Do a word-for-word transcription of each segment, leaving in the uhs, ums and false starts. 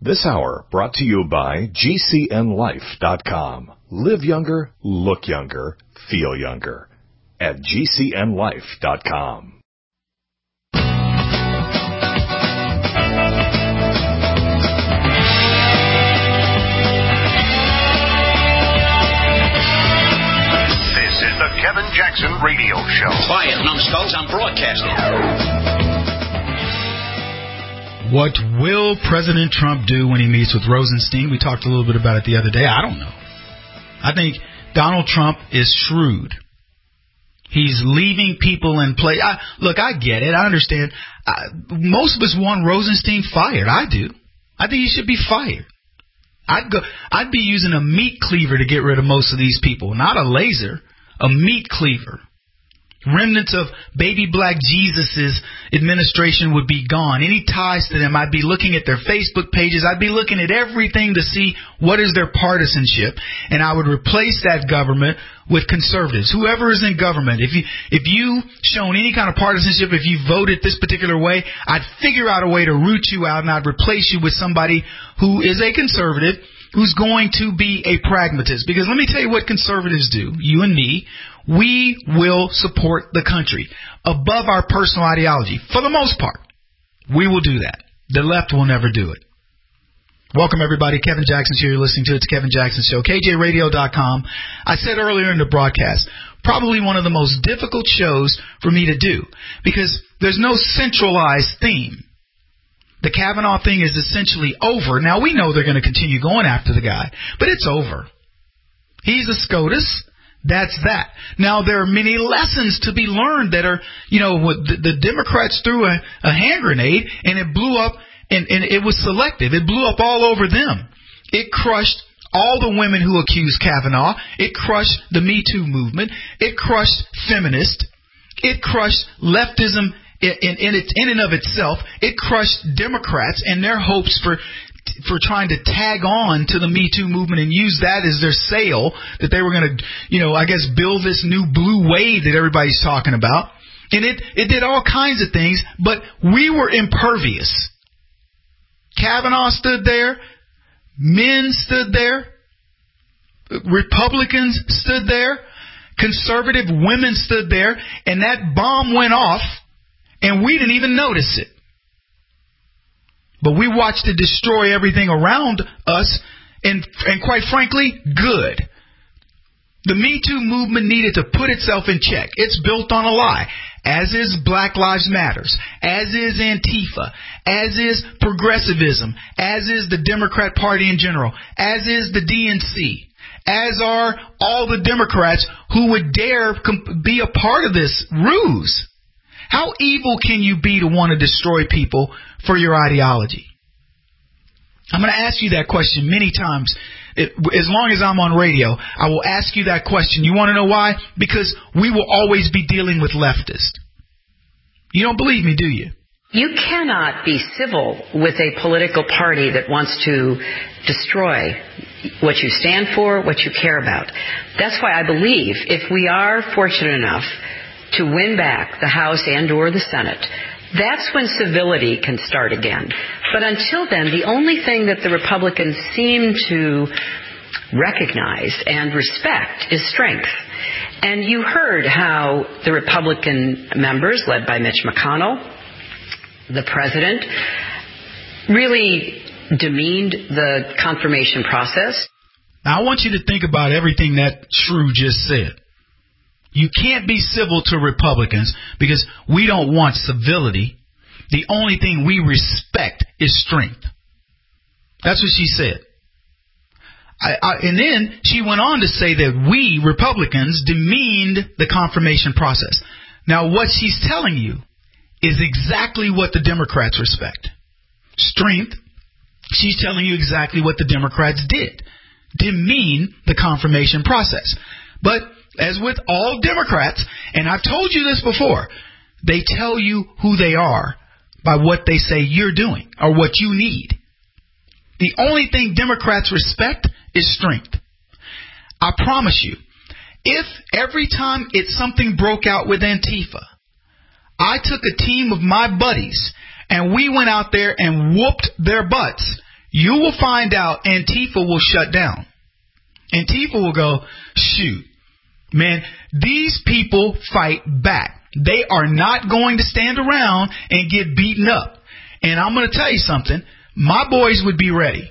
This hour brought to you by G C N life dot com. Live younger, look younger, feel younger at G C N life dot com. This is the Kevin Jackson Radio Show. Quiet, numbskulls, I'm broadcasting. What will President Trump do when he meets with Rosenstein? We talked a little bit about it the other day. I don't know. I think Donald Trump is shrewd. He's leaving people in place. I, look, I get it. I understand. I, most of us want Rosenstein fired. I do. I think he should be fired. I'd go. I'd be using a meat cleaver to get rid of most of these people, not a laser, a meat cleaver. Remnants of baby black Jesus's administration would be gone. Any ties to them, I'd be looking at their Facebook pages. I'd be looking at everything to see what is their partisanship, and I would replace that government with conservatives. Whoever is in government, if you if you shown any kind of partisanship, if you voted this particular way, I'd figure out a way to root you out, and I'd replace you with somebody who is a conservative, who's going to be a pragmatist. Because let me tell you what conservatives do, you and me. We will support the country above our personal ideology. For the most part, we will do that. The left will never do it. Welcome, everybody. Kevin Jackson's here. You're listening to It's Kevin Jackson Show, K J radio dot com. I said earlier in the broadcast, probably one of the most difficult shows for me to do because there's no centralized theme. The Kavanaugh thing is essentially over. Now, we know they're going to continue going after the guy, but it's over. He's a SCOTUS. That's that. Now, there are many lessons to be learned that are, you know, the, the Democrats threw a, a hand grenade and it blew up, and, and it was selective. It blew up all over them. It crushed all the women who accused Kavanaugh. It crushed the Me Too movement. It crushed feminists. It crushed leftism in, in, in, it, in and of itself. It crushed Democrats and their hopes for for trying to tag on to the Me Too movement and use that as their sail, that they were going to, you know, I guess build this new blue wave that everybody's talking about. And it, it did all kinds of things, but we were impervious. Kavanaugh stood there. Men stood there. Republicans stood there. Conservative women stood there. And that bomb went off, and we didn't even notice it. But we watched it destroy everything around us, and and quite frankly, good. The Me Too movement needed to put itself in check. It's built on a lie, as is Black Lives Matters, as is Antifa, as is progressivism, as is the Democrat Party in general, as is the D N C, as are all the Democrats who would dare comp- be a part of this ruse. How evil can you be to want to destroy people for your ideology? I'm going to ask you that question many times. It, as long as I'm on radio, I will ask you that question. You want to know why? Because we will always be dealing with leftists. You don't believe me, do you? You cannot be civil with a political party that wants to destroy what you stand for, what you care about. That's why I believe if we are fortunate enough to win back the House and or the Senate, that's when civility can start again. But until then, the only thing that the Republicans seem to recognize and respect is strength. And you heard how the Republican members, led by Mitch McConnell, the president, really demeaned the confirmation process. Now, I want you to think about everything that Shrew just said. You can't be civil to Republicans because we don't want civility. The only thing we respect is strength. That's what she said. I, I, and then she went on to say that we, Republicans, demeaned the confirmation process. Now, what she's telling you is exactly what the Democrats respect. Strength. She's telling you exactly what the Democrats did. Demean the confirmation process. But as with all Democrats, and I've told you this before, they tell you who they are by what they say you're doing or what you need. The only thing Democrats respect is strength. I promise you, if every time it something broke out with Antifa, I took a team of my buddies and we went out there and whooped their butts, you will find out Antifa will shut down. Antifa will go, shoot, man, these people fight back. They are not going to stand around and get beaten up. And I'm going to tell you something. My boys would be ready.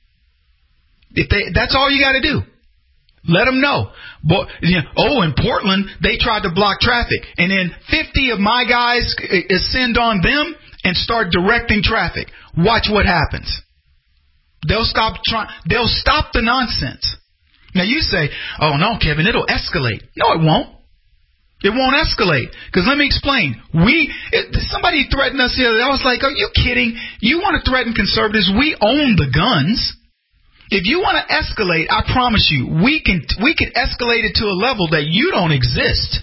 If they, that's all you got to do. Let them know. But, you know. Oh, in Portland, they tried to block traffic. And then fifty of my guys ascend on them and start directing traffic. Watch what happens. They'll stop trying. They'll stop the nonsense. Now you say, oh, no, Kevin, it'll escalate. No, it won't. It won't escalate. Because let me explain. We, it, somebody threatened us the other day. I was like, are you kidding? You want to threaten conservatives? We own the guns. If you want to escalate, I promise you, we can we can escalate it to a level that you don't exist.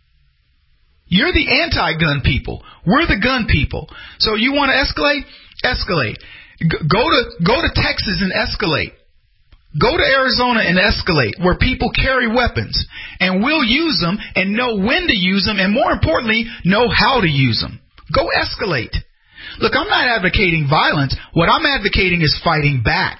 You're the anti-gun people. We're the gun people. So you want to escalate? Escalate. Go to go to Texas and escalate. Go to Arizona and escalate, where people carry weapons, and we'll use them and know when to use them, and more importantly, know how to use them. Go escalate. Look, I'm not advocating violence. What I'm advocating is fighting back.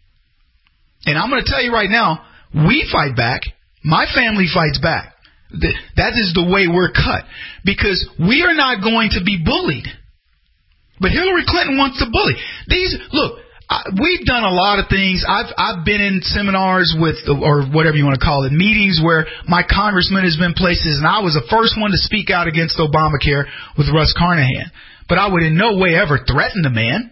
And I'm going to tell you right now, we fight back. My family fights back. That is the way we're cut. Because we are not going to be bullied. But Hillary Clinton wants to bully. These, look, I, we've done a lot of things. I've I've been in seminars with, or whatever you want to call it, meetings where my congressman has been places, and I was the first one to speak out against Obamacare with Russ Carnahan. But I would in no way ever threaten the man.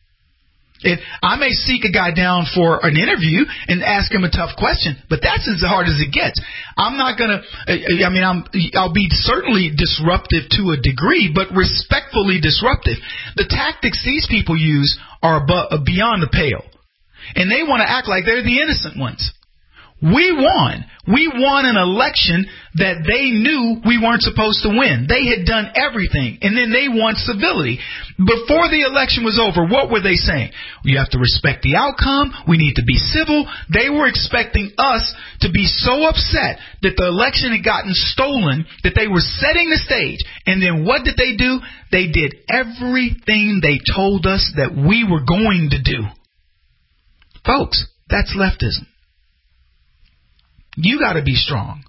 If I may seek a guy down for an interview and ask him a tough question, but that's as hard as it gets. I'm not going to, I mean, I'm, I'll be certainly disruptive to a degree, but respectfully disruptive. The tactics these people use are beyond the pale. And they want to act like they're the innocent ones. We won. We won an election that they knew we weren't supposed to win. They had done everything, and then they want civility. Before the election was over, what were they saying? You have to respect the outcome. We need to be civil. They were expecting us to be so upset that the election had gotten stolen that they were setting the stage. And then what did they do? They did everything they told us that we were going to do. Folks, that's leftism. You got to be strong.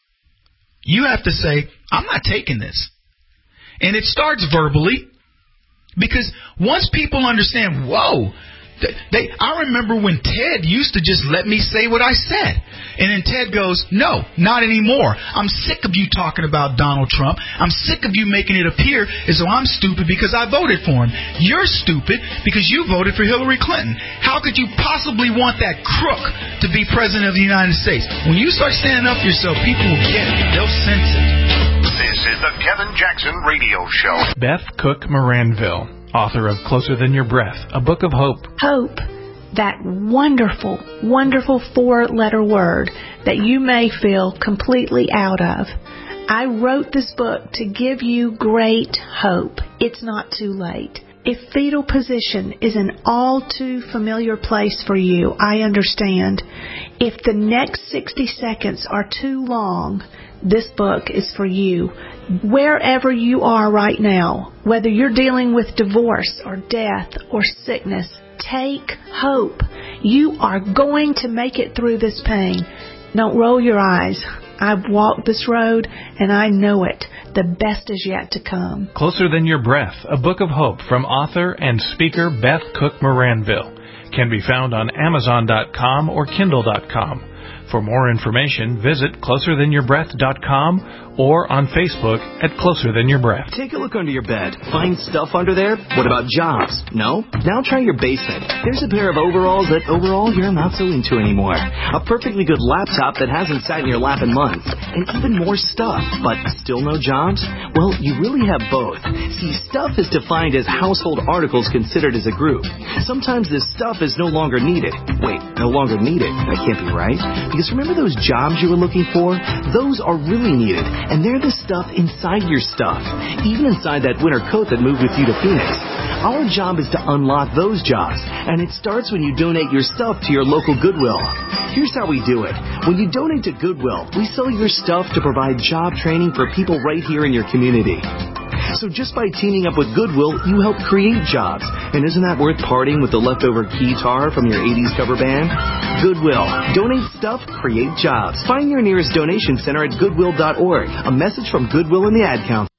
You have to say, I'm not taking this. And it starts verbally, because once people understand, whoa, they, I remember when Ted used to just let me say what I said. And then Ted goes, no, not anymore. I'm sick of you talking about Donald Trump. I'm sick of you making it appear as though I'm stupid because I voted for him. You're stupid because you voted for Hillary Clinton. How could you possibly want that crook to be president of the United States? When you start standing up for yourself, people will get it. They'll sense it. This is the Kevin Jackson Radio Show. Beth Cook Moranville, author of Closer Than Your Breath, a book of hope. Hope, that wonderful, wonderful four-letter word that you may feel completely out of. I wrote this book to give you great hope. It's not too late. If fetal position is an all too familiar place for you, I understand. If the next sixty seconds are too long, this book is for you. Wherever you are right now, whether you're dealing with divorce or death or sickness, take hope. You are going to make it through this pain. Don't roll your eyes. I've walked this road and I know it. The best is yet to come. Closer Than Your Breath, a book of hope from author and speaker Beth Cook Moranville, can be found on Amazon dot com or Kindle dot com. For more information, visit closer than your breath dot com or on Facebook at Closer Than Your Breath. Take a look under your bed. Find stuff under there? What about jobs? No? Now try your basement. There's a pair of overalls that overall you're not so into anymore. A perfectly good laptop that hasn't sat in your lap in months. And even more stuff, but still no jobs? Well, you really have both. See, stuff is defined as household articles considered as a group. Sometimes this stuff is no longer needed. Wait, no longer needed? That can't be right. Because remember those jobs you were looking for? Those are really needed. And they're the stuff inside your stuff, even inside that winter coat that moved with you to Phoenix. Our job is to unlock those jobs, and it starts when you donate your stuff to your local Goodwill. Here's how we do it. When you donate to Goodwill, we sell your stuff to provide job training for people right here in your community. So just by teaming up with Goodwill, you help create jobs. And isn't that worth parting with the leftover guitar from your eighties cover band? Goodwill. Donate stuff, create jobs. Find your nearest donation center at goodwill dot org. A message from Goodwill and the Ad Council.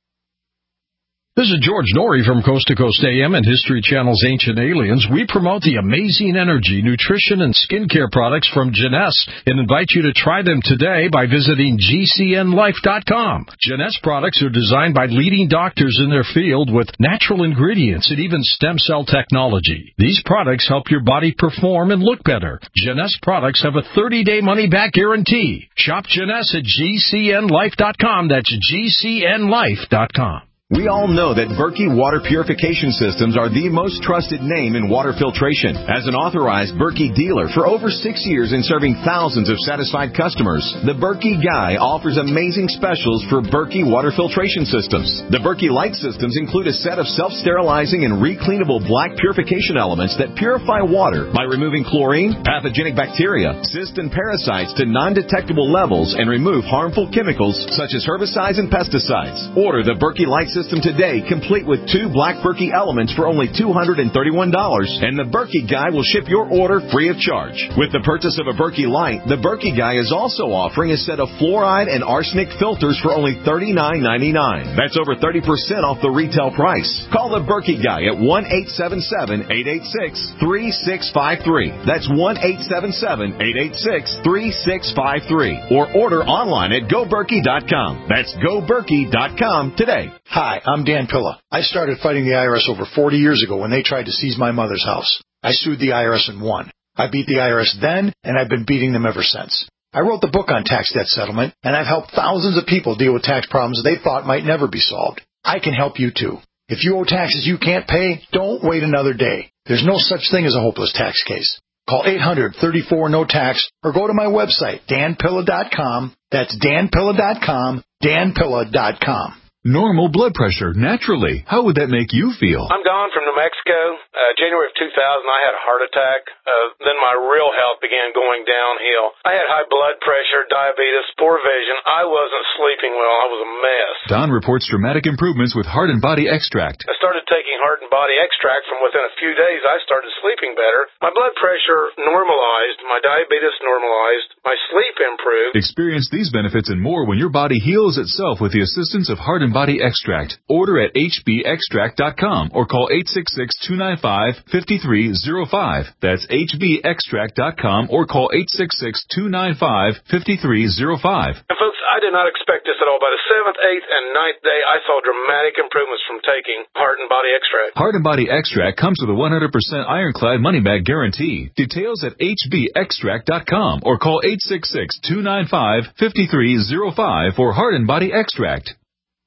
This is George Norrie from Coast to Coast A M and History Channel's Ancient Aliens. We promote the amazing energy, nutrition, and skincare products from Jeunesse and invite you to try them today by visiting G C N life dot com. Jeunesse products are designed by leading doctors in their field with natural ingredients and even stem cell technology. These products help your body perform and look better. Jeunesse products have a thirty-day money-back guarantee. Shop Jeunesse at G C N life dot com. That's G C N life dot com. We all know that Berkey Water Purification Systems are the most trusted name in water filtration. As an authorized Berkey dealer for over six years and serving thousands of satisfied customers, the Berkey Guy offers amazing specials for Berkey Water Filtration Systems. The Berkey Light Systems include a set of self-sterilizing and recleanable black purification elements that purify water by removing chlorine, pathogenic bacteria, cysts, and parasites to non-detectable levels and remove harmful chemicals such as herbicides and pesticides. Order the Berkey Light System today, complete with two black Berkey elements for only two hundred thirty-one dollars, and the Berkey Guy will ship your order free of charge. With the purchase of a Berkey Light, the Berkey Guy is also offering a set of fluoride and arsenic filters for only thirty-nine ninety-nine. That's over thirty percent off the retail price. Call the Berkey Guy at one eight seven seven, eight eight six, three six five three. That's one eight seven seven, eight eight six, three six five three. Or order online at go berkey dot com. That's go berkey dot com today. Hi, I'm Dan Pilla. I started fighting the I R S over forty years ago when they tried to seize my mother's house. I sued the I R S and won. I beat the I R S then, and I've been beating them ever since. I wrote the book on tax debt settlement, and I've helped thousands of people deal with tax problems they thought might never be solved. I can help you too. If you owe taxes you can't pay, don't wait another day. There's no such thing as a hopeless tax case. Call eight hundred, thirty-four, no tax or go to my website, dan pilla dot com. That's dan pilla dot com, dan pilla dot com. Normal blood pressure, naturally. How would that make you feel? I'm Don from New Mexico. Uh, January of two thousand, I had a heart attack. Uh, then my real health began going downhill. I had high blood pressure, diabetes, poor vision. I wasn't sleeping well. I was a mess. Don reports dramatic improvements with Heart and Body Extract. I started taking Heart and Body Extract. From within a few days, I started sleeping better. My blood pressure normalized. My diabetes normalized. My sleep improved. Experience these benefits and more when your body heals itself with the assistance of Heart and Body Extract. Order at h b extract dot com or call eight six six, two nine five, five three zero five. That's h b extract dot com or call eight six six, two nine five, five three zero five. And folks, I did not expect this at all. By the seventh, eighth, and ninth day, I saw dramatic improvements from taking Heart and Body Extract. Heart and Body Extract comes with a one hundred percent ironclad money-back guarantee. Details at h b extract dot com or call eight six six, two nine five, five three zero five for Heart and Body Extract.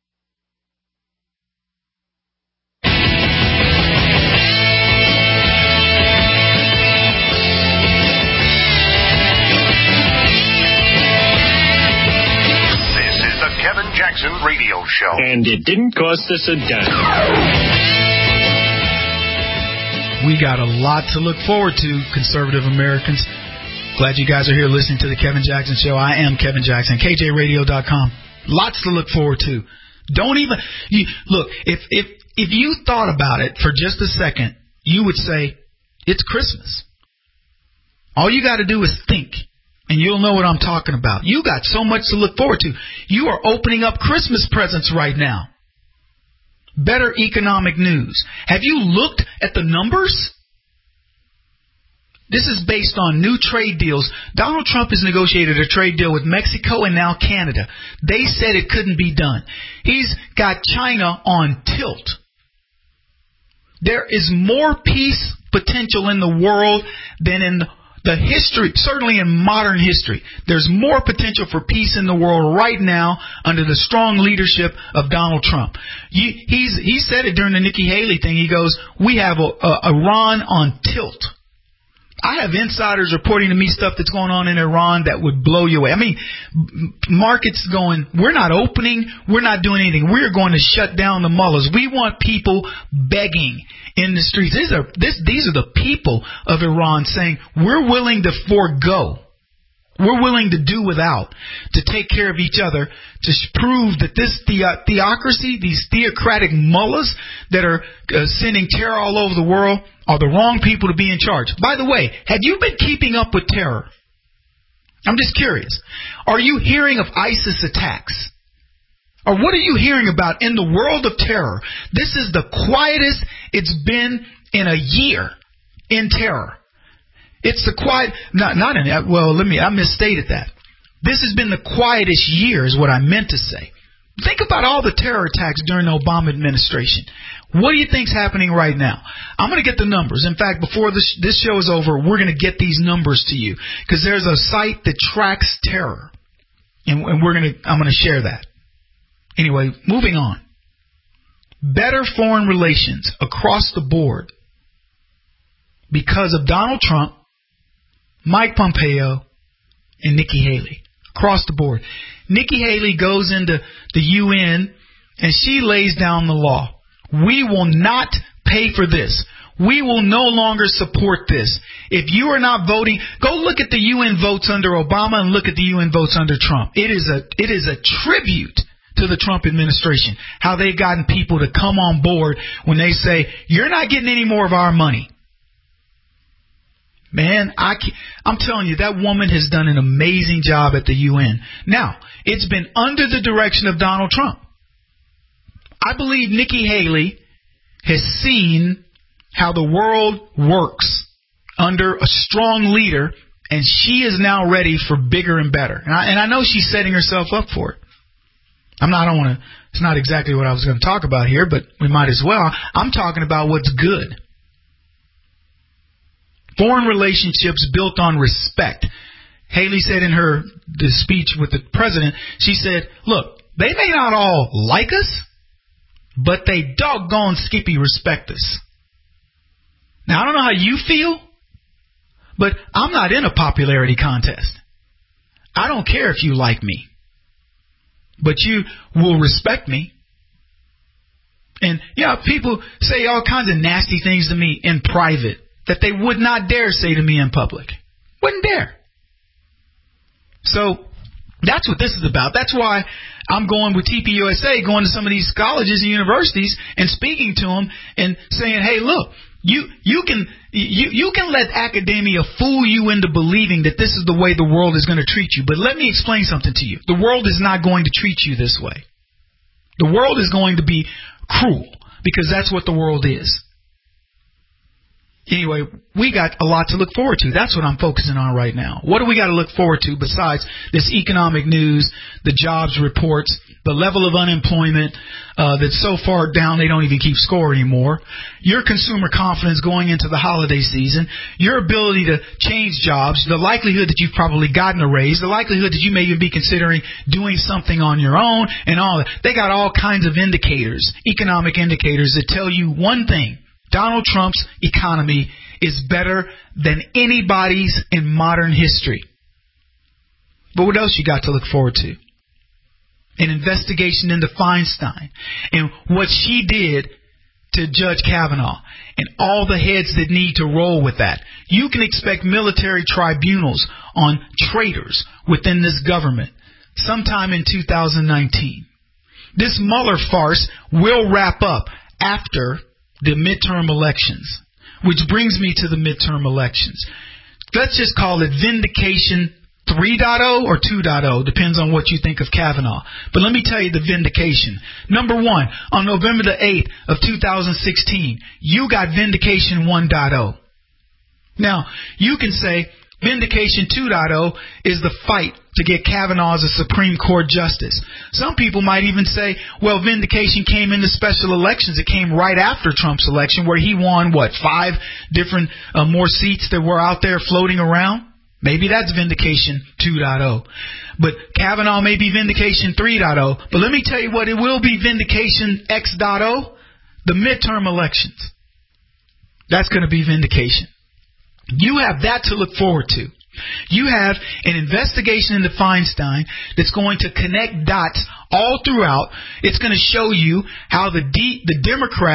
Kevin Jackson Radio Show. And it didn't cost us a dime. We got a lot to look forward to, conservative Americans. Glad you guys are here listening to the Kevin Jackson Show. I am Kevin Jackson, K J radio dot com. Lots to look forward to. Don't even you, look. If if if you thought about it for just a second, you would say it's Christmas. All you got to do is think. And you'll know what I'm talking about. You got so much to look forward to. You are opening up Christmas presents right now. Better economic news. Have you looked at the numbers? This is based on new trade deals. Donald Trump has negotiated a trade deal with Mexico and now Canada. They said it couldn't be done. He's got China on tilt. There is more peace potential in the world than in the The history, certainly in modern history, there's more potential for peace in the world right now under the strong leadership of Donald Trump. He, he's, he said it during the Nikki Haley thing. He goes, we have a, a, Iran on tilt. I have insiders reporting to me stuff that's going on in Iran that would blow you away. I mean, markets going, we're not opening, we're not doing anything. We're going to shut down the mullahs. We want people begging in the streets. These are this, these are the people of Iran saying, we're willing to forego we're willing to do without to take care of each other to prove that this the- theocracy, these theocratic mullahs that are uh, sending terror all over the world are the wrong people to be in charge. By the way, have you been keeping up with terror? I'm just curious. Are you hearing of ISIS attacks? Or what are you hearing about in the world of terror? This is the quietest it's been in a year in terror. It's the quiet, not, not in, well, let me, I misstated that. This has been the quietest year is what I meant to say. Think about all the terror attacks during the Obama administration. What do you think's happening right now? I'm going to get the numbers. In fact, before this, this show is over, we're going to get these numbers to you because there's a site that tracks terror, and, and we're going to. I'm going to share that. Anyway, moving on. Better foreign relations across the board because of Donald Trump, Mike Pompeo, and Nikki Haley. Across the board. Nikki Haley goes into the U N and she lays down the law. We will not pay for this. We will no longer support this. If you are not voting, go look at the U N votes under Obama and look at the U N votes under Trump. It is a it is a tribute to the Trump administration, how they've gotten people to come on board when they say, you're not getting any more of our money. Man, I can't, I'm telling you, that woman has done an amazing job at the U N. Now, it's been under the direction of Donald Trump. I believe Nikki Haley has seen how the world works under a strong leader, and she is now ready for bigger and better. And I, and I know she's setting herself up for it. I'm not, I don't want to, it's not exactly what I was going to talk about here, but we might as well. I'm talking about what's good. Foreign relationships built on respect. Haley said in her the speech with the president, she said, look, they may not all like us, but they doggone skippy respect us. Now, I don't know how you feel, but I'm not in a popularity contest. I don't care if you like me, but you will respect me. And, you know, people say all kinds of nasty things to me in private that they would not dare say to me in public. Wouldn't dare. So that's what this is about. That's why I'm going with T P U S A, going to some of these colleges and universities and speaking to them and saying, hey, look, you you can you, you can let academia fool you into believing that this is the way the world is going to treat you. But let me explain something to you. The world is not going to treat you this way. The world is going to be cruel because that's what the world is. Anyway, we got a lot to look forward to. That's what I'm focusing on right now. What do we got to look forward to besides this economic news, the jobs reports, the level of unemployment uh, that's so far down they don't even keep score anymore, your consumer confidence going into the holiday season, your ability to change jobs, the likelihood that you've probably gotten a raise, the likelihood that you may even be considering doing something on your own, and all that. They got all kinds of indicators, economic indicators that tell you one thing. Donald Trump's economy is better than anybody's in modern history. But what else you got to look forward to? An investigation into Feinstein and what she did to Judge Kavanaugh and all the heads that need to roll with that. You can expect military tribunals on traitors within this government sometime in two thousand nineteen. This Mueller farce will wrap up after the midterm elections, which brings me to the midterm elections. Let's just call it vindication three point oh or two point oh, depends on what you think of Kavanaugh. But let me tell you the vindication. Number one, on November the eighth of two thousand sixteen, you got vindication one point oh. Now, you can say vindication two point oh is the fight to get Kavanaugh as a Supreme Court justice. Some people might even say, well, vindication came in the special elections. It came right after Trump's election where he won, what, five different uh, more seats that were out there floating around? Maybe that's vindication two point oh. But Kavanaugh may be vindication three point oh. But let me tell you what, it will be vindication X point oh, the midterm elections. That's going to be vindication. You have that to look forward to. You have an investigation into Feinstein that's going to connect dots all throughout. It's going to show you how the D, the Democrats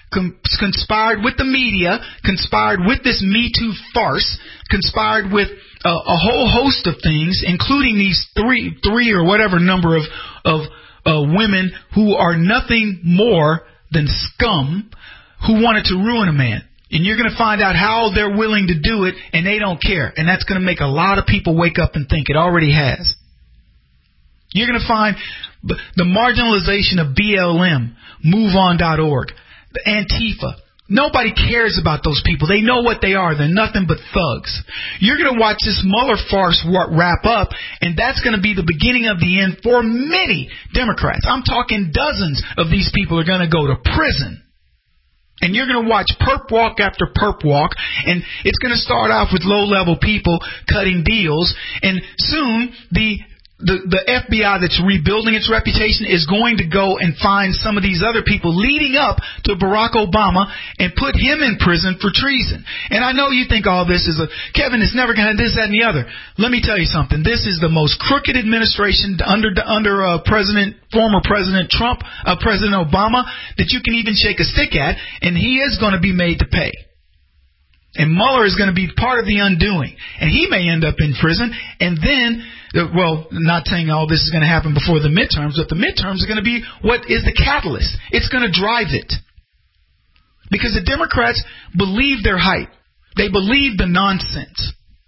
conspired with the media, conspired with this Me Too farce, conspired with a, a whole host of things, including these three, three or whatever number of of uh, women who are nothing more than scum, who wanted to ruin a man. And you're going to find out how they're willing to do it, and they don't care. And that's going to make a lot of people wake up and think. It already has. You're going to find the marginalization of B L M, move on dot org, the Antifa. Nobody cares about those people. They know what they are. They're nothing but thugs. You're going to watch this Mueller farce wrap up, and that's going to be the beginning of the end for many Democrats. I'm talking dozens of these people are going to go to prison. And you're going to watch perp walk after perp walk, and it's going to start off with low-level people cutting deals, and soon the The, the F B I that's rebuilding its reputation is going to go and find some of these other people leading up to Barack Obama and put him in prison for treason. And I know you think all this is a, Kevin, it's never going to have this, that, and the other. Let me tell you something. This is the most crooked administration under under uh, President, former President Trump, uh, President Obama, that you can even shake a stick at, and he is going to be made to pay. And Mueller is going to be part of the undoing. And he may end up in prison, and then... Well, not saying all this is going to happen before the midterms, but the midterms are going to be what is the catalyst. It's going to drive it. Because the Democrats believe their hype. They believe the nonsense.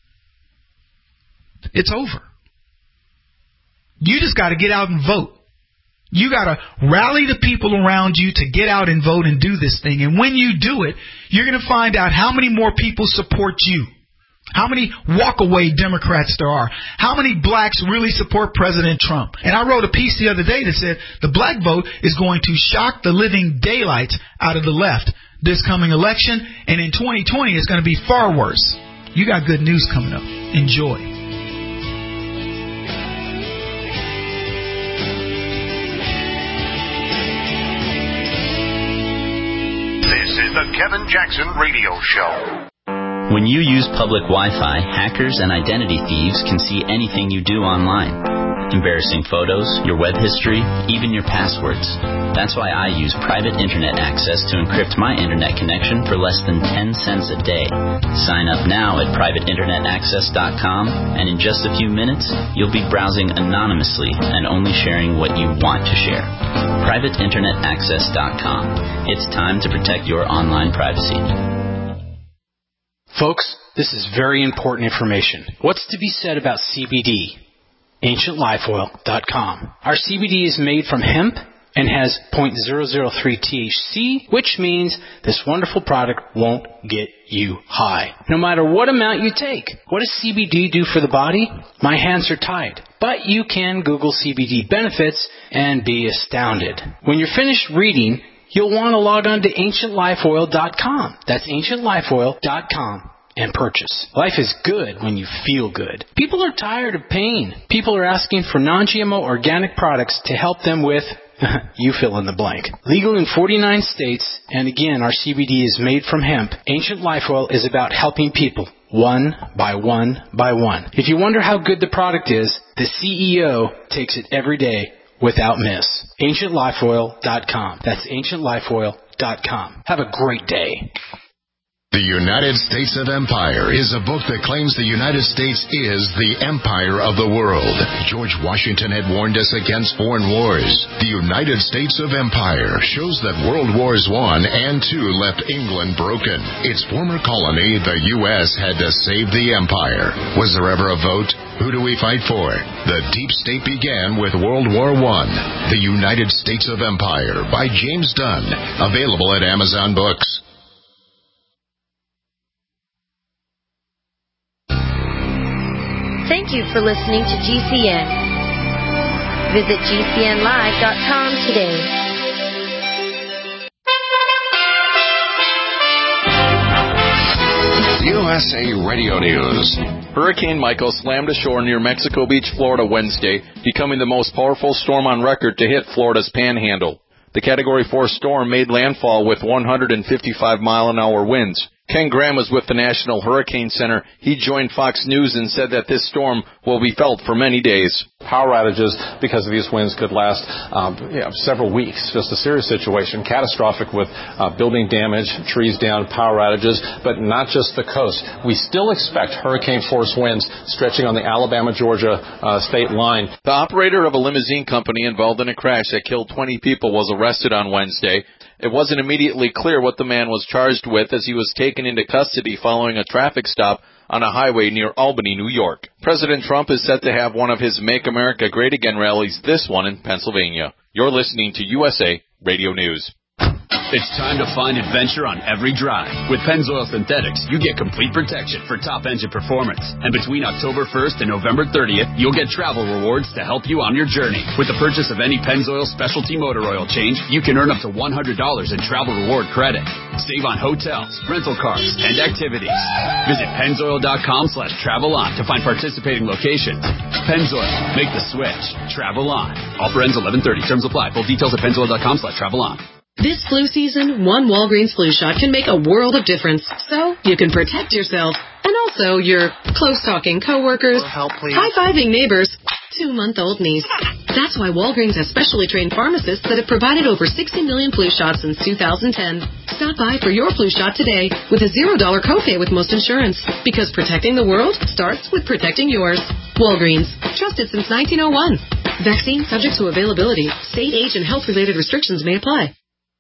It's over. You just got to get out and vote. You got to rally the people around you to get out and vote and do this thing. And when you do it, you're going to find out how many more people support you. How many walk-away Democrats there are. How many blacks really support President Trump. And I wrote a piece the other day that said the black vote is going to shock the living daylights out of the left this coming election. And in twenty twenty, it's going to be far worse. You got good news coming up. Enjoy. This is the Kevin Jackson Radio Show. When you use public Wi-Fi, hackers and identity thieves can see anything you do online. Embarrassing photos, your web history, even your passwords. That's why I use private internet access to encrypt my internet connection for less than ten cents a day. Sign up now at private internet access dot com, and in just a few minutes, you'll be browsing anonymously and only sharing what you want to share. private internet access dot com. It's time to protect your online privacy. Folks, this is very important information. What's to be said about C B D? ancient life oil dot com. Our C B D is made from hemp and has zero point zero zero three T H C, which means this wonderful product won't get you high, no matter what amount you take. What does C B D do for the body? My hands are tied. But you can Google C B D benefits and be astounded. When you're finished reading, you'll want to log on to ancient life oil dot com. That's ancient life oil dot com and purchase. Life is good when you feel good. People are tired of pain. People are asking for non-G M O organic products to help them with, you fill in the blank. Legal in forty-nine states, and again, our C B D is made from hemp. Ancient Life Oil is about helping people one by one by one. If you wonder how good the product is, the C E O takes it every day without miss. ancient life oil dot com. That's ancient life oil dot com. Have a great day. The United States of Empire is a book that claims the United States is the empire of the world. George Washington had warned us against foreign wars. The United States of Empire shows that World Wars One and Two left England broken. Its former colony, the U S, had to save the empire. Was there ever a vote? Who do we fight for? The deep state began with World War One. The United States of Empire by James Dunn. Available at Amazon Books. Thank you for listening to G C N. Visit G C N live dot com today. U S A Radio News. Hurricane Michael slammed ashore near Mexico Beach, Florida Wednesday, becoming the most powerful storm on record to hit Florida's panhandle. The Category four storm made landfall with one hundred fifty-five mile an hour winds. Ken Graham was with the National Hurricane Center. He joined Fox News and said that this storm will be felt for many days. power outages because of these winds could last um, you know, several weeks. Just a serious situation, catastrophic with uh, building damage, trees down, power outages, but not just the coast. We still expect hurricane force winds stretching on the Alabama-Georgia uh, state line. The operator of a limousine company involved in a crash that killed twenty people was arrested on Wednesday. It wasn't immediately clear what the man was charged with as he was taken into custody following a traffic stop on a highway near Albany, New York. President Trump is set to have one of his Make America Great Again rallies, this one in Pennsylvania. You're listening to U S A Radio News. It's time to find adventure on every drive. With Pennzoil Synthetics, you get complete protection for top engine performance. And between October first and November thirtieth, you'll get travel rewards to help you on your journey. With the purchase of any Pennzoil specialty motor oil change, you can earn up to one hundred dollars in travel reward credit. Save on hotels, rental cars, and activities. Visit Pennzoil.com slash travel on to find participating locations. Pennzoil, make the switch. Travel on. Offer ends eleven thirty. Terms apply. Full details at Pennzoil.com slash travel on. This flu season, one Walgreens flu shot can make a world of difference. So you can protect yourself and also your close-talking coworkers, high-fiving neighbors, two-month-old niece. That's why Walgreens has specially trained pharmacists that have provided over sixty million flu shots since two thousand ten. Stop by for your flu shot today with a zero dollar copay with most insurance. Because protecting the world starts with protecting yours. Walgreens. Trusted since nineteen oh one. Vaccine subject to availability. State, age, and health-related restrictions may apply.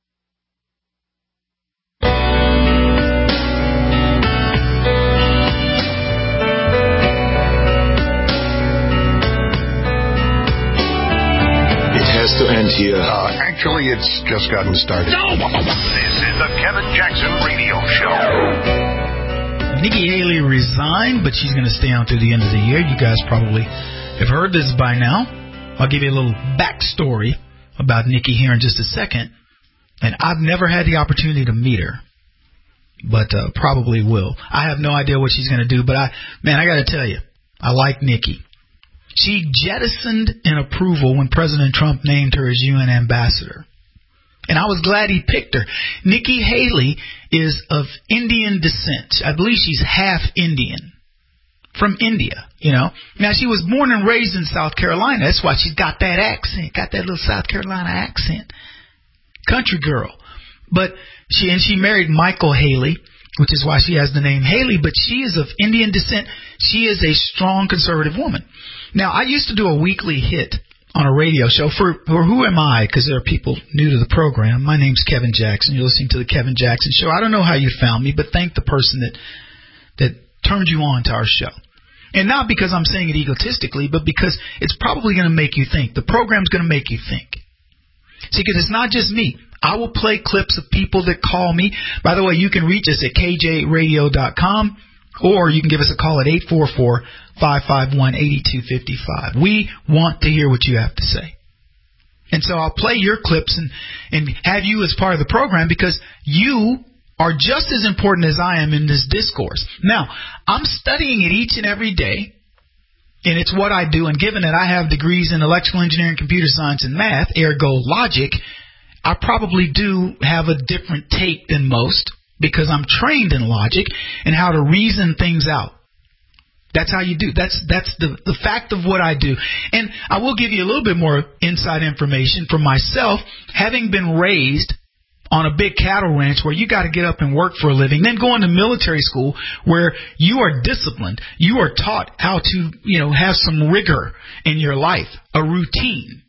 Has to end here. Uh, actually, it's just gotten started. This is the Kevin Jackson Radio Show. Nikki Haley resigned, but she's going to stay on through the end of the year. You guys probably have heard this by now. I'll give you a little backstory about Nikki here in just a second. And I've never had the opportunity to meet her, but uh, probably will. I have no idea what she's going to do, but I, man, I got to tell you, I like Nikki. She jettisoned in approval when President Trump named her as U N ambassador. And I was glad he picked her. Nikki Haley is of Indian descent. I believe she's half Indian. From India, you know. Now, she was born and raised in South Carolina. That's why she's got that accent. Got that little South Carolina accent. Country girl. But she, and she married Michael Haley, which is why she has the name Haley. But she is of Indian descent. She is a strong conservative woman. Now, I used to do a weekly hit on a radio show for, for Who Am I? Because there are people new to the program. My name's Kevin Jackson. You're listening to the Kevin Jackson Show. I don't know how you found me, but thank the person that that turned you on to our show. And not because I'm saying it egotistically, but because it's probably going to make you think. The program's going to make you think. See, because it's not just me. I will play clips of people that call me. By the way, you can reach us at K J radio dot com. Or you can give us a call at eight four four, five five one, eight two five five. We want to hear what you have to say. And so I'll play your clips and, and have you as part of the program because you are just as important as I am in this discourse. Now, I'm studying it each and every day, and it's what I do. And given that I have degrees in electrical engineering, computer science, and math, ergo logic, I probably do have a different take than most. Because I'm trained in logic and how to reason things out. That's how you do. That's that's the, the fact of what I do. And I will give you a little bit more inside information from myself, having been raised on a big cattle ranch where you got to get up and work for a living, then going to military school where you are disciplined. You are taught how to, you know, have some rigor in your life, a routine.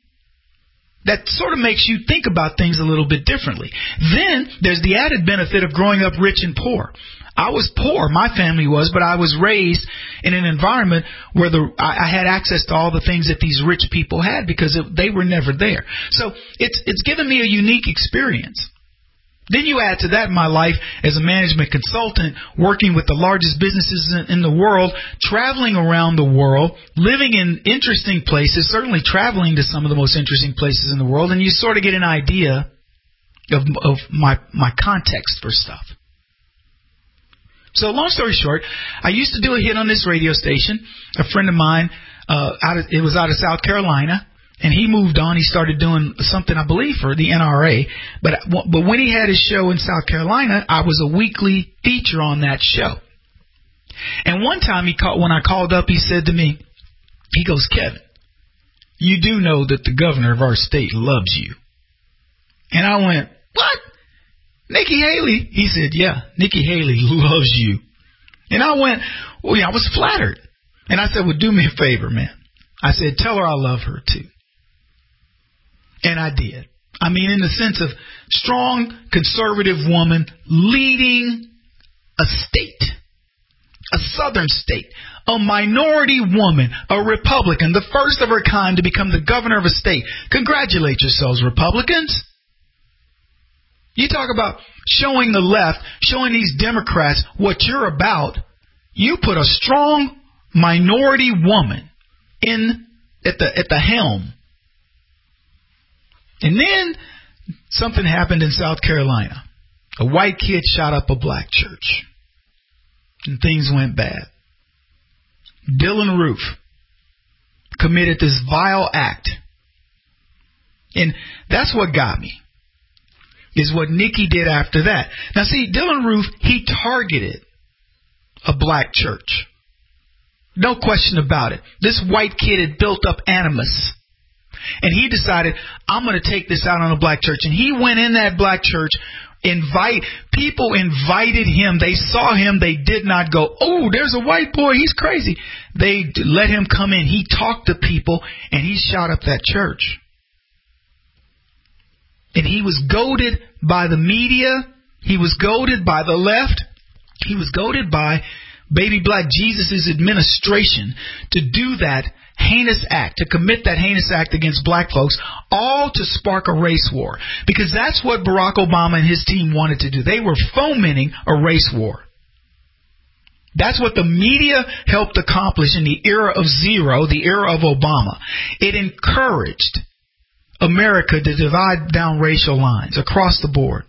That sort of makes you think about things a little bit differently. Then there's the added benefit of growing up rich and poor. I was poor, my family was, but I was raised in an environment where the I, I had access to all the things that these rich people had because it, they were never there. So it's it's given me a unique experience. Then you add to that my life as a management consultant, working with the largest businesses in, in the world, traveling around the world, living in interesting places, certainly traveling to some of the most interesting places in the world, and you sort of get an idea of, of my, my context for stuff. So long story short, I used to do a hit on this radio station. A friend of mine, uh, out of, it was out of South Carolina. And he moved on. He started doing something, I believe, for the N R A. But but when he had his show in South Carolina, I was a weekly feature on that show. And one time he called, when I called up, he said to me, he goes, Kevin, you do know that the governor of our state loves you. And I went, what? Nikki Haley? He said, yeah, Nikki Haley loves you. And I went, well, yeah, I was flattered. And I said, well, do me a favor, man. I said, tell her I love her too. And I did. I mean, in the sense of strong, conservative woman leading a state, a southern state, a minority woman, a Republican, the first of her kind to become the governor of a state. Congratulate yourselves, Republicans. You talk about showing the left, showing these Democrats what you're about. You put a strong minority woman in at the at the helm. And then something happened in South Carolina. A white kid shot up a black church. And things went bad. Dylan Roof committed this vile act. And that's what got me. Is what Nikki did after that. Now see, Dylan Roof, he targeted a black church. No question about it. This white kid had built up animus. And he decided, I'm going to take this out on a black church. And he went in that black church, invite people invited him. They saw him. They did not go, oh, there's a white boy. He's crazy. They let him come in. He talked to people, and he shot up that church. And he was goaded by the media. He was goaded by the left. He was goaded by baby black Jesus' administration to do that heinous act, to commit that heinous act against black folks, all to spark a race war. Because that's what Barack Obama and his team wanted to do. They were fomenting a race war. That's what the media helped accomplish in the era of zero, the era of Obama. It encouraged America to divide down racial lines across the board.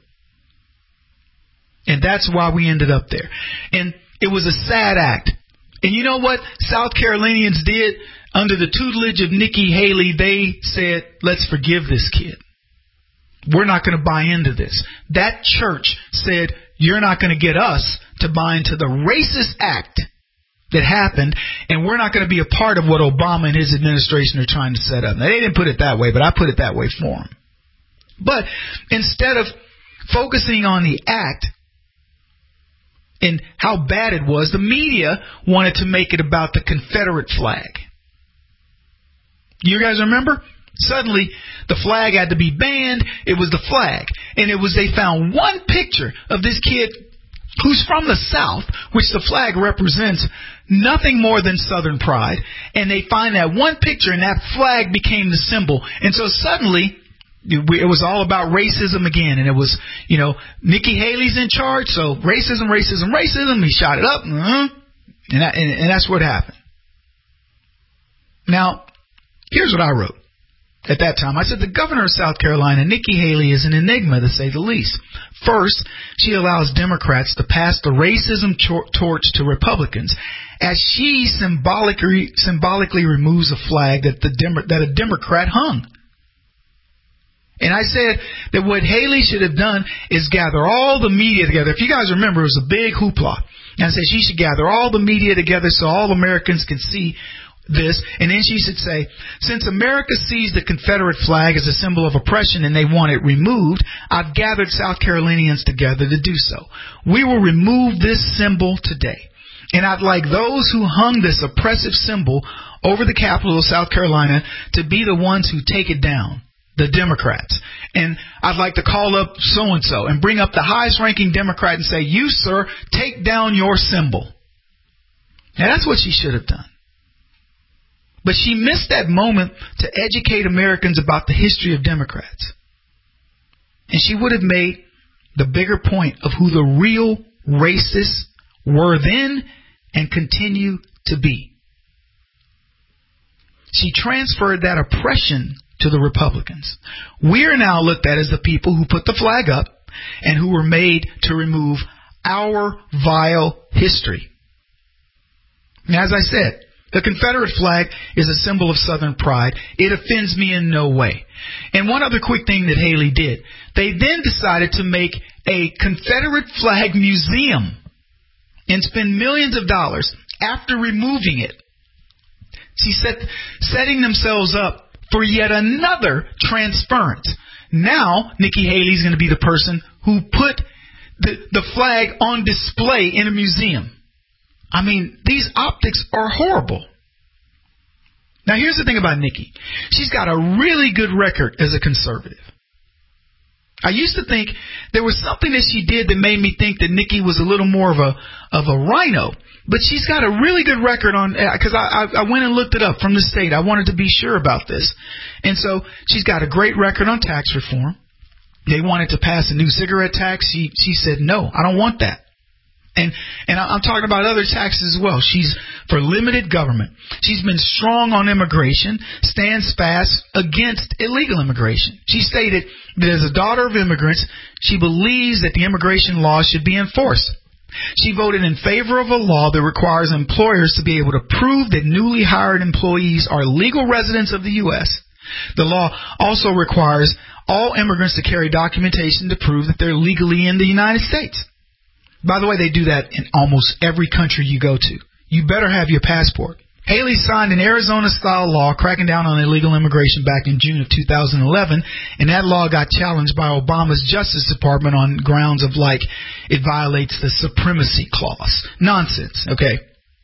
And that's why we ended up there. And it was a sad act. And you know what South Carolinians did? Under the tutelage of Nikki Haley, they said, let's forgive this kid. We're not going to buy into this. That church said, you're not going to get us to buy into the racist act that happened, and we're not going to be a part of what Obama and his administration are trying to set up. Now, they didn't put it that way, but I put it that way for them. But instead of focusing on the act and how bad it was, the media wanted to make it about the Confederate flag. You guys remember? Suddenly, the flag had to be banned. It was the flag. And it was, they found one picture of this kid who's from the South, which the flag represents nothing more than Southern pride. And they find that one picture, and that flag became the symbol. And so suddenly, it was all about racism again. And it was, you know, Nikki Haley's in charge, so racism, racism, racism. He shot it up. Uh-huh. And, that, and, and that's what happened. Now, here's what I wrote at that time. I said, the governor of South Carolina, Nikki Haley, is an enigma, to say the least. First, she allows Democrats to pass the racism tor- torch to Republicans as she symbolically symbolically removes a flag that, the Dem- that a Democrat hung. And I said that what Haley should have done is gather all the media together. If you guys remember, it was a big hoopla. And I said she should gather all the media together so all Americans can see this, and then she should say, since America sees the Confederate flag as a symbol of oppression and they want it removed, I've gathered South Carolinians together to do so. We will remove this symbol today. And I'd like those who hung this oppressive symbol over the capital of South Carolina to be the ones who take it down, the Democrats. And I'd like to call up so-and-so and bring up the highest-ranking Democrat and say, you, sir, take down your symbol. Now, that's what she should have done. But she missed that moment to educate Americans about the history of Democrats. And she would have made the bigger point of who the real racists were then and continue to be. She transferred that oppression to the Republicans. We are now looked at as the people who put the flag up and who were made to remove our vile history. Now, as I said, the Confederate flag is a symbol of Southern pride. It offends me in no way. And one other quick thing that Haley did. They then decided to make a Confederate flag museum and spend millions of dollars after removing it. See, set, setting themselves up for yet another transference. Now, Nikki Haley's going to be the person who put the, the flag on display in a museum. I mean, these optics are horrible. Now, here's the thing about Nikki. She's got a really good record as a conservative. I used to think there was something that she did that made me think that Nikki was a little more of a of a rhino. But she's got a really good record on, because I, I, I went and looked it up from the state. I wanted to be sure about this. And so she's got a great record on tax reform. They wanted to pass a new cigarette tax. She she said, no, I don't want that. And and I'm talking about other taxes as well. She's for limited government. She's been strong on immigration, stands fast against illegal immigration. She stated that as a daughter of immigrants, she believes that the immigration law should be enforced. She voted in favor of a law that requires employers to be able to prove that newly hired employees are legal residents of the U S. The law also requires all immigrants to carry documentation to prove that they're legally in the United States. By the way, they do that in almost every country you go to. You better have your passport. Haley signed an Arizona-style law cracking down on illegal immigration back in June of two thousand eleven, and that law got challenged by Obama's Justice Department on grounds of, like, it violates the supremacy clause. Nonsense, okay?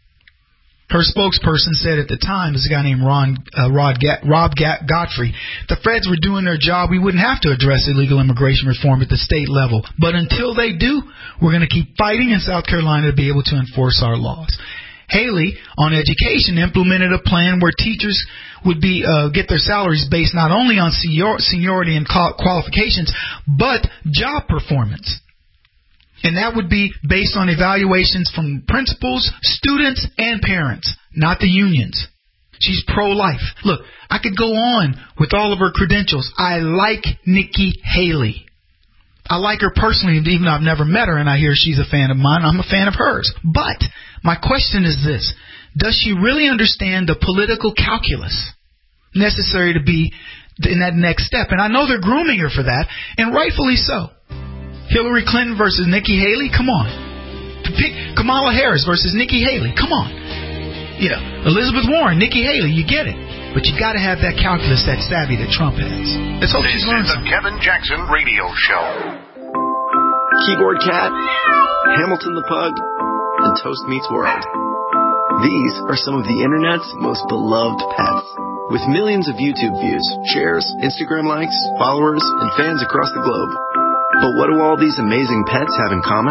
Her spokesperson said at the time, this guy named Ron, uh, Rod Ga- Rob Ga- Godfrey, if the feds were doing their job, we wouldn't have to address illegal immigration reform at the state level. But until they do, we're going to keep fighting in South Carolina to be able to enforce our laws. Haley, on education, implemented a plan where teachers would be uh, get their salaries based not only on senior- seniority and qualifications, but job performance. And that would be based on evaluations from principals, students, and parents, not the unions. She's pro-life. Look, I could go on with all of her credentials. I like Nikki Haley. I like her personally, even though I've never met her and I hear she's a fan of mine. I'm a fan of hers. But my question is this. Does she really understand the political calculus necessary to be in that next step? And I know they're grooming her for that, and rightfully so. Hillary Clinton versus Nikki Haley? Come on. Pick Kamala Harris versus Nikki Haley? Come on. You know, Elizabeth Warren, Nikki Haley, you get it. But you got to have that calculus, that savvy that Trump has. Let's hope she's learned something. This is the Kevin Jackson Radio Show. Keyboard Cat, Hamilton the Pug, and Toast Meets World. These are some of the internet's most beloved pets. With millions of YouTube views, shares, Instagram likes, followers, and fans across the globe. But what do all these amazing pets have in common?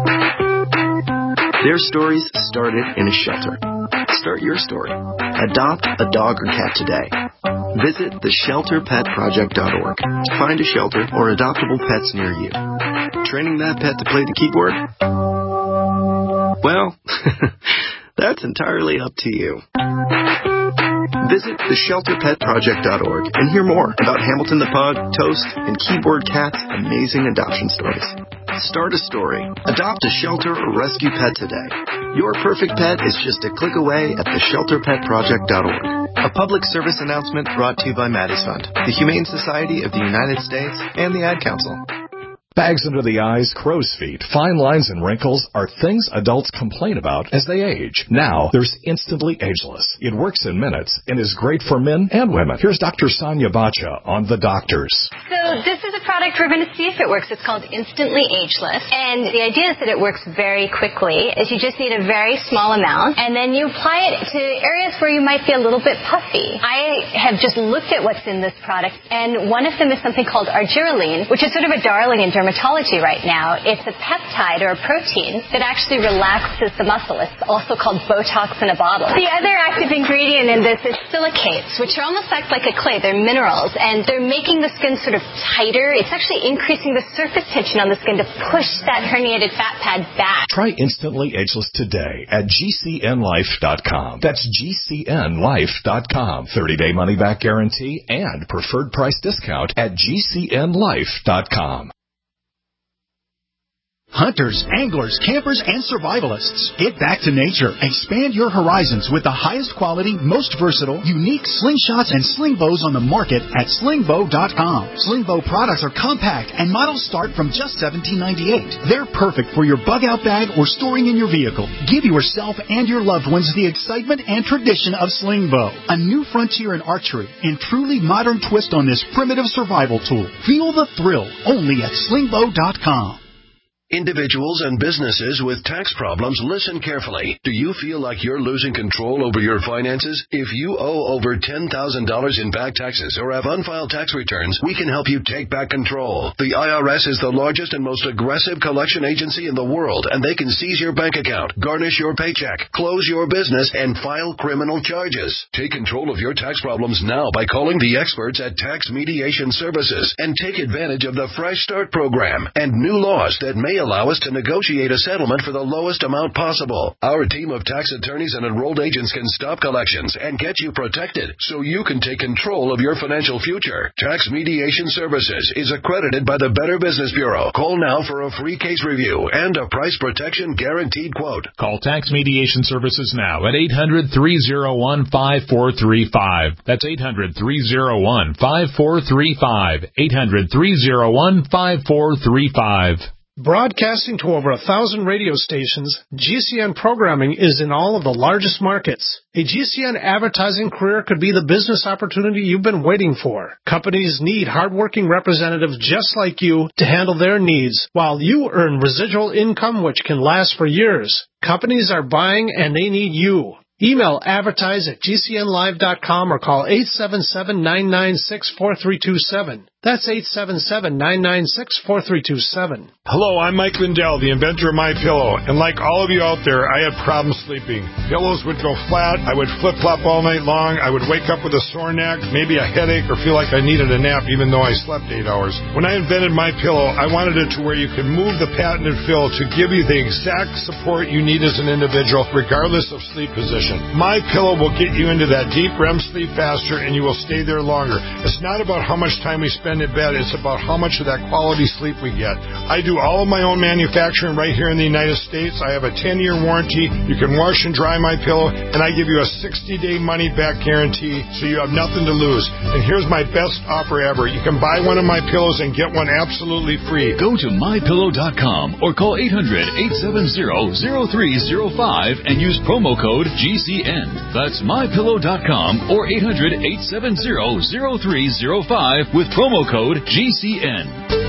Their stories started in a shelter. Start your story. Adopt a dog or cat today. Visit the shelter pet project dot org to find a shelter or adoptable pets near you. Training that pet to play the keyboard? Well, that's entirely up to you. Visit the shelter pet project dot org and hear more about Hamilton the Pug, Toast, and Keyboard Cat's amazing adoption stories. Start a story. Adopt a shelter or rescue pet today. Your perfect pet is just a click away at the shelter pet project dot org. A public service announcement brought to you by Maddie's Fund, the Humane Society of the United States, and the Ad Council. Bags under the eyes, crow's feet, fine lines, and wrinkles are things adults complain about as they age. Now, there's Instantly Ageless. It works in minutes and is great for men and women. Here's Doctor Sonia Bacha on The Doctors. So this is a product we're going to see if it works. It's called Instantly Ageless. And the idea is that it works very quickly. Is you just need a very small amount, and then you apply it to areas where you might be a little bit puffy. I have just looked at what's in this product, and one of them is something called argireline, which is sort of a darling in dermatology right now. It's a peptide or a protein that actually relaxes the muscle. It's also called Botox in a bottle. The other active ingredient in this is silicates, which are almost act like a clay. They're minerals, and they're making the skin sort of tighter. It's actually increasing the surface tension on the skin to push that herniated fat pad back. Try Instantly Ageless today at G C N life dot com. That's G C N life dot com. thirty-day money-back guarantee and preferred price discount at G C N life dot com. Hunters, anglers, campers, and survivalists. Get back to nature. Expand your horizons with the highest quality, most versatile, unique slingshots and sling bows on the market at sling bow dot com. Sling bow products are compact and models start from just seventeen ninety-eight. They're perfect for your bug-out bag or storing in your vehicle. Give yourself and your loved ones the excitement and tradition of sling bow. A new frontier in archery and truly modern twist on this primitive survival tool. Feel the thrill only at sling bow dot com. Individuals and businesses with tax problems, listen carefully. Do you feel like you're losing control over your finances? If you owe over ten thousand dollars in back taxes or have unfiled tax returns, we can help you take back control. The I R S is the largest and most aggressive collection agency in the world, and they can seize your bank account, garnish your paycheck, close your business, and file criminal charges. Take control of your tax problems now by calling the experts at Tax Mediation Services and take advantage of the Fresh Start program and new laws that may allow us to negotiate a settlement for the lowest amount possible. Our team of tax attorneys and enrolled agents can stop collections and get you protected so you can take control of your financial future. Tax Mediation Services is accredited by the Better Business Bureau. Call now for a free case review and a price protection guaranteed quote. Call Tax Mediation Services now at eight hundred, three oh one, five four three five. That's eight hundred, three oh one, five four three five. eight hundred, three oh one, five four three five. Broadcasting to over a thousand radio stations, G C N programming is in all of the largest markets. A G C N advertising career could be the business opportunity you've been waiting for. Companies need hardworking representatives just like you to handle their needs, while you earn residual income which can last for years. Companies are buying and they need you. Email advertise at G C N live dot com or call eight seven seven, nine nine six, four three two seven. That's eight seven seven, nine nine six, four three two seven. Hello, I'm Mike Lindell, the inventor of MyPillow, and like all of you out there, I had problems sleeping. Pillows would go flat, I would flip-flop all night long, I would wake up with a sore neck, maybe a headache, or feel like I needed a nap even though I slept eight hours. When I invented MyPillow, I wanted it to where you could move the patented fill to give you the exact support you need as an individual, regardless of sleep position. MyPillow will get you into that deep R E M sleep faster, and you will stay there longer. It's not about how much time we spend in bed, it's about how much of that quality sleep we get. I do all of my own manufacturing right here in the United States. I have a ten-year warranty. You can wash and dry my pillow, and I give you a sixty-day money-back guarantee, so you have nothing to lose. And here's my best offer ever. You can buy one of my pillows and get one absolutely free. Go to my pillow dot com or call eight hundred, eight seven zero, zero three zero five and use promo code G C N. That's my pillow dot com or eight hundred, eight seven zero, zero three zero five with promo code G C N.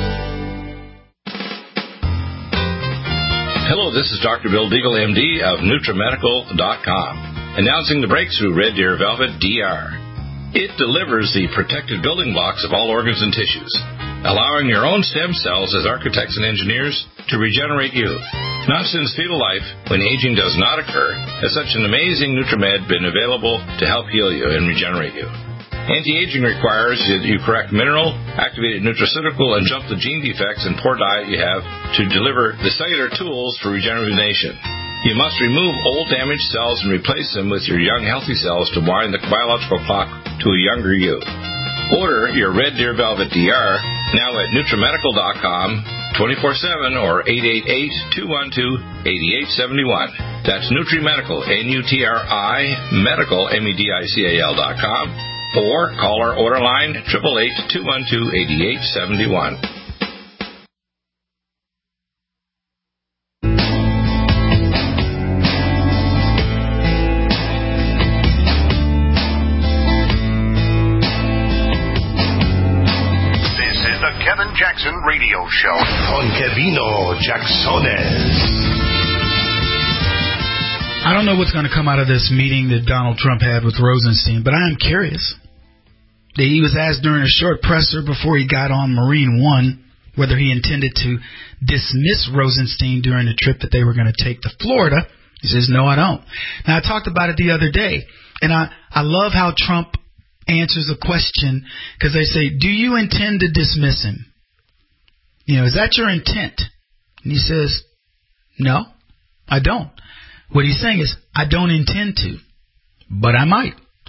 Hello, this is Doctor Bill Deagle, M D of NutriMedical dot com, announcing the breakthrough Red Deer Velvet D R. It delivers the protected building blocks of all organs and tissues, allowing your own stem cells as architects and engineers to regenerate youth. Not since fetal life, when aging does not occur, has such an amazing NutriMed been available to help heal you and regenerate you. Anti-aging requires that you correct mineral, activated nutraceutical, and jump the gene defects and poor diet you have to deliver the cellular tools for regeneration. You must remove old damaged cells and replace them with your young healthy cells to wind the biological clock to a younger you. Order your Red Deer Velvet D R now at NutriMedical dot com, twenty-four seven or eight eight eight, two one two, eight eight seven one. That's NutriMedical, N U T R I, medical, M E D I C A L dot com. Or call our order line, eight eight eight, two one two, eight eight seven one. This is the Kevin Jackson Radio Show. Con Kevino Jacksones. I don't know what's going to come out of this meeting that Donald Trump had with Rosenstein, but I am curious. He was asked during a short presser before he got on Marine One whether he intended to dismiss Rosenstein during the trip that they were going to take to Florida. He says, no, I don't. Now, I talked about it the other day, and I, I love how Trump answers a question because they say, do you intend to dismiss him? You know, is that your intent? And he says, no, I don't. What he's saying is, I don't intend to, but I might.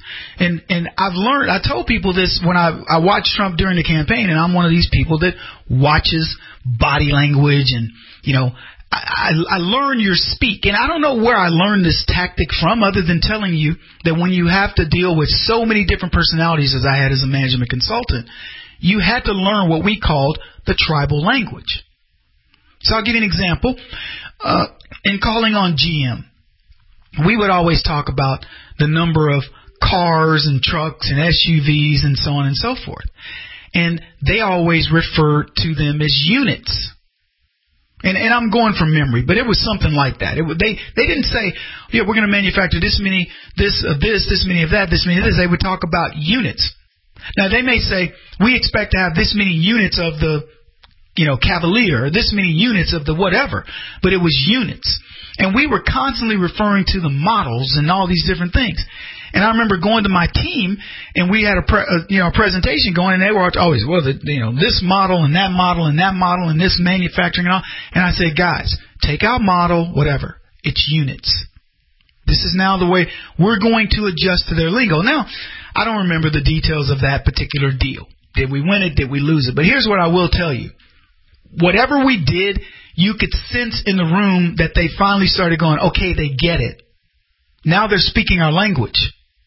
And and I've learned, I told people this when I, I watched Trump during the campaign, and I'm one of these people that watches body language and, you know, I, I, I learn your speak. And I don't know where I learned this tactic from other than telling you that when you have to deal with so many different personalities as I had as a management consultant, you had to learn what we called the tribal language. So I'll give you an example. Uh, in calling on G M, we would always talk about the number of cars and trucks and S U Vs and so on and so forth. And they always referred to them as units. And, and I'm going from memory, but it was something like that. It, they they didn't say, yeah, we're going to manufacture this many, this of this, this many of that, this many of this. They would talk about units. Now, they may say, we expect to have this many units of the, you know, Cavalier, or this many units of the whatever, but it was units. And we were constantly referring to the models and all these different things. And I remember going to my team, and we had a, pre, a you know a presentation going, and they were always, well, the, you know, this model and that model and that model and this manufacturing and all. And I said, guys, take out model, whatever. It's units. This is now the way we're going to adjust to their lingo. Now, I don't remember the details of that particular deal. Did we win it? Did we lose it? But here's what I will tell you. Whatever we did, you could sense in the room that they finally started going, okay, they get it. Now they're speaking our language.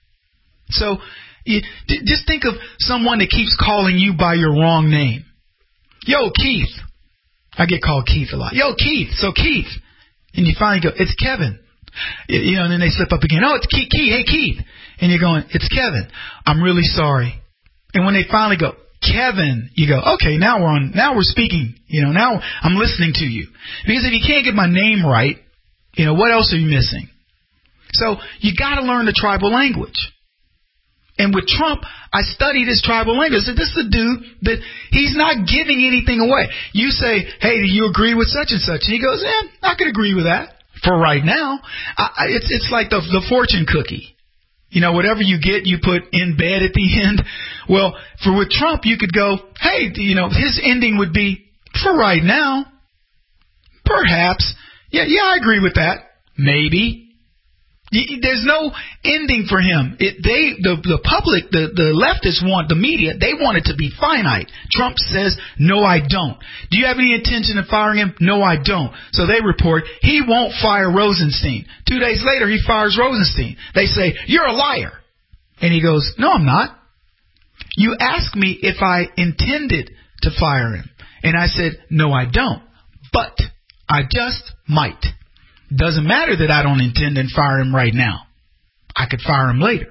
So you, d- just think of someone that keeps calling you by your wrong name. Yo, Keith. I get called Keith a lot. Yo, Keith. So Keith. And you finally go, it's Kevin. You know, and then they slip up again. Oh, it's Keith. Keith. Hey, Keith. And you're going, it's Kevin. I'm really sorry. And when they finally go, Kevin, you go, okay, now we're on, now we're speaking. You know, now I'm listening to you. Because if you can't get my name right, you know, what else are you missing? So you got to learn the tribal language. And with Trump, I studied his tribal language. I said, this is a dude that he's not giving anything away. You say, hey, do you agree with such and such? And he goes, yeah, I could agree with that for right now. I, it's it's like the the fortune cookie. You know, whatever you get, you put in bed at the end. Well, for with Trump, you could go, hey, you know, his ending would be, for right now, perhaps. Yeah, yeah, I agree with that. Maybe. There's no ending for him. It, they, the, the public, the, the leftists want, the media, they want it to be finite. Trump says, no, I don't. Do you have any intention of firing him? No, I don't. So they report, he won't fire Rosenstein. Two days later, he fires Rosenstein. They say, you're a liar. And he goes, no, I'm not. You asked me if I intended to fire him. And I said, no, I don't. But I just might. Doesn't matter that I don't intend to fire him right now. I could fire him later.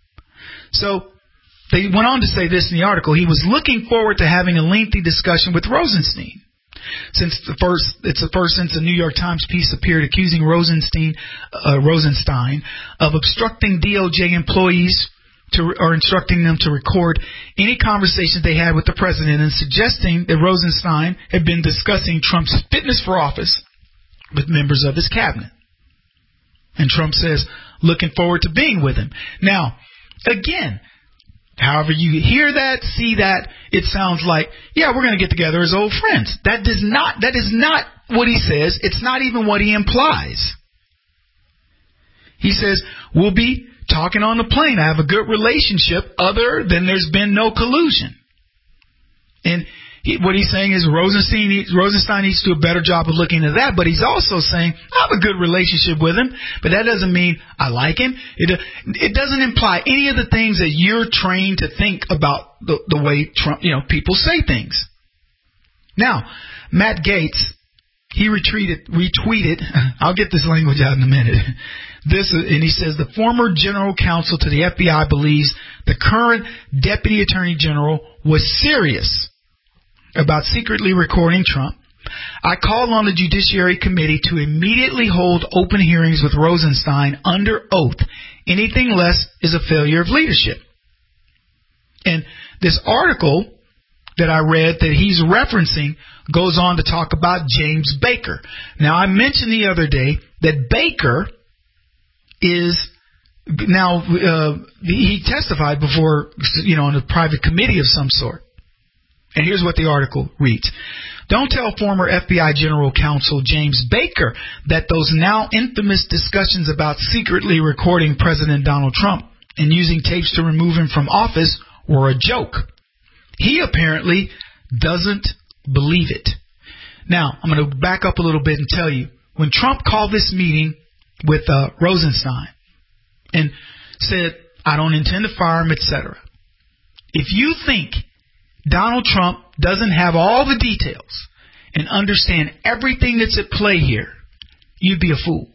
So they went on to say this in the article. He was looking forward to having a lengthy discussion with Rosenstein. Since the first, it's the first since a New York Times piece appeared accusing Rosenstein, uh, Rosenstein of obstructing D O J employees to, or instructing them to record any conversations they had with the president and suggesting that Rosenstein had been discussing Trump's fitness for office with members of his cabinet. And Trump says, looking forward to being with him. Now, again, however you hear that, see that, it sounds like, yeah, we're going to get together as old friends. That does not, that is not what he says. It's not even what he implies. He says, we'll be talking on the plane. I have a good relationship other than there's been no collusion. And He, what he's saying is Rosenstein needs, Rosenstein needs to do a better job of looking at that, but he's also saying, I have a good relationship with him, but that doesn't mean I like him. It, it doesn't imply any of the things that you're trained to think about the, the way Trump, you know, people say things. Now, Matt Gaetz, he retweeted, retweeted, I'll get this language out in a minute, this, and he says, the former general counsel to the F B I believes the current deputy attorney general was serious about secretly recording Trump. I call on the Judiciary Committee to immediately hold open hearings with Rosenstein under oath. Anything less is a failure of leadership. And this article that I read that he's referencing goes on to talk about James Baker. Now, I mentioned the other day that Baker is now, uh, he testified before, you know, in a private committee of some sort. And here's what the article reads. Don't tell former F B I General Counsel James Baker that those now infamous discussions about secretly recording President Donald Trump and using tapes to remove him from office were a joke. He apparently doesn't believe it. Now, I'm going to back up a little bit and tell you, when Trump called this meeting with uh, Rosenstein and said, I don't intend to fire him, et cetera. If you think Donald Trump doesn't have all the details and understand everything that's at play here, you'd be a fool.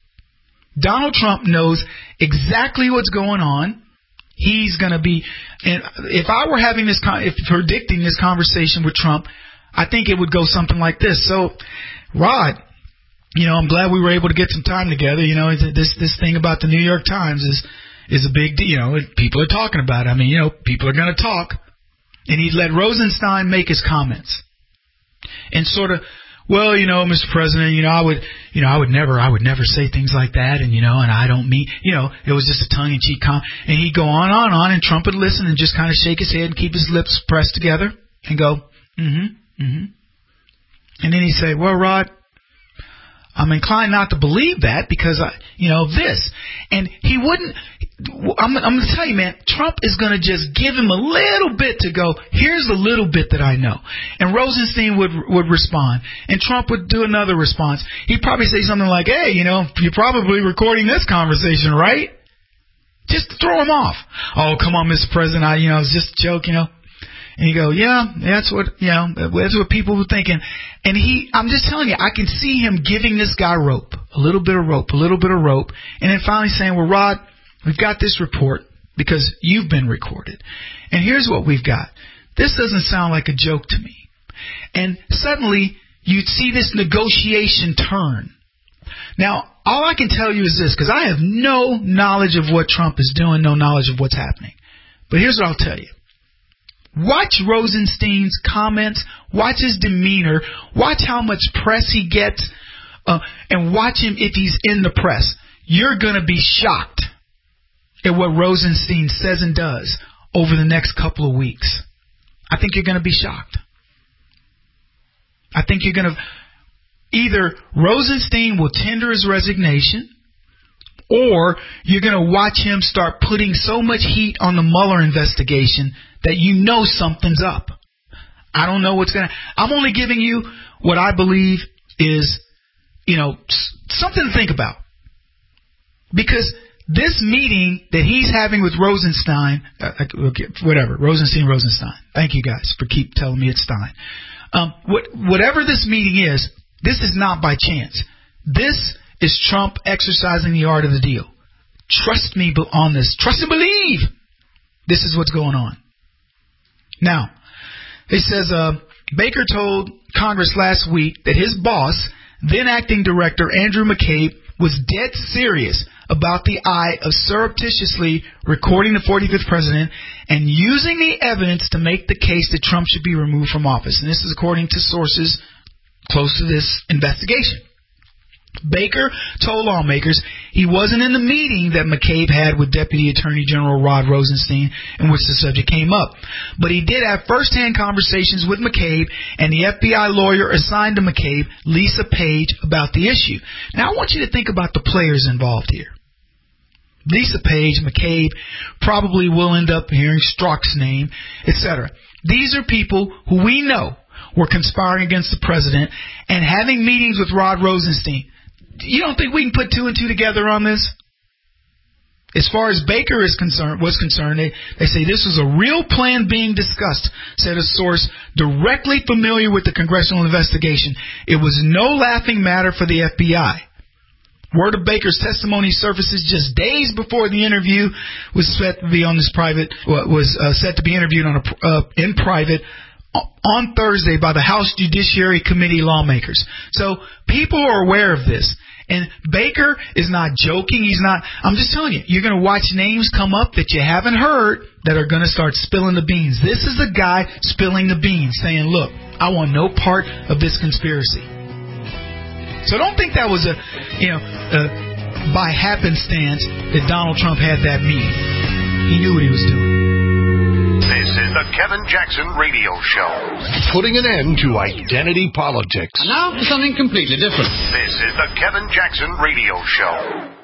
Donald Trump knows exactly what's going on. He's going to be, and if I were having this, if predicting this conversation with Trump, I think it would go something like this. So, Rod, you know, I'm glad we were able to get some time together. You know, this this thing about the New York Times is is a big deal. You know, people are talking about it. I mean, you know, people are going to talk. And he let Rosenstein make his comments. And sort of, well, you know, Mister President, you know, I would, you know, I would never, I would never say things like that. And, you know, and I don't mean, you know, it was just a tongue-in-cheek comment. And he'd go on, on, on, and Trump would listen and just kind of shake his head and keep his lips pressed together and go, mm-hmm, mm-hmm. And then he'd say, well, Rod, I'm inclined not to believe that because, I, you know, this. And he wouldn't, I'm, I'm going to tell you, man, Trump is going to just give him a little bit to go, here's a little bit that I know. And Rosenstein would would respond. And Trump would do another response. He'd probably say something like, hey, you know, you're probably recording this conversation, right? Just to throw him off. Oh, come on, Mister President, I, you know, it was just a joke, you know. And you go, yeah, that's what, you know, that's what people were thinking. And he, I'm just telling you, I can see him giving this guy rope, a little bit of rope, a little bit of rope. And then finally saying, well, Rod, we've got this report because you've been recorded. And here's what we've got. This doesn't sound like a joke to me. And suddenly you'd see this negotiation turn. Now, all I can tell you is this, because I have no knowledge of what Trump is doing, no knowledge of what's happening. But here's what I'll tell you. Watch Rosenstein's comments, watch his demeanor, watch how much press he gets, uh, and watch him if he's in the press. You're going to be shocked at what Rosenstein says and does over the next couple of weeks. I think you're going to be shocked. I think you're going to, either Rosenstein will tender his resignation, or you're going to watch him start putting so much heat on the Mueller investigation that you know something's up. I don't know what's going to... I'm only giving you what I believe is, you know, something to think about. Because this meeting that he's having with Rosenstein... Uh, okay, whatever, Rosenstein, Rosenstein. Thank you guys for keep telling me it's Stein. Um, what, whatever this meeting is, this is not by chance. This is Trump exercising the art of the deal. Trust me on this. Trust and believe. This is what's going on. Now, he says uh, Baker told Congress last week that his boss, then acting director Andrew McCabe, was dead serious about the eye of surreptitiously recording the forty-fifth president and using the evidence to make the case that Trump should be removed from office. And this is according to sources close to this investigation. Baker told lawmakers he wasn't in the meeting that McCabe had with Deputy Attorney General Rod Rosenstein in which the subject came up. But he did have first-hand conversations with McCabe and the F B I lawyer assigned to McCabe, Lisa Page, about the issue. Now, I want you to think about the players involved here. Lisa Page, McCabe, probably will end up hearing Strzok's name, et cetera. These are people who we know were conspiring against the president and having meetings with Rod Rosenstein. You don't think we can put two and two together on this? As far as Baker is concerned, was concerned, they, they say this was a real plan being discussed, said a source directly familiar with the congressional investigation. It was no laughing matter for the F B I. Word of Baker's testimony surfaces just days before the interview was set to be on this private was uh, set to be interviewed on a, uh, in private on Thursday by the House Judiciary Committee lawmakers. So people are aware of this. And Baker is not joking. He's not. I'm just telling you, you're going to watch names come up that you haven't heard that are going to start spilling the beans. This is the guy spilling the beans, saying, look, I want no part of this conspiracy. So don't think that was a, you know, uh, by happenstance that Donald Trump had that meeting. He knew what he was doing. This is the Kevin Jackson Radio Show. Putting an end to identity politics. And now for something completely different. This is the Kevin Jackson Radio Show.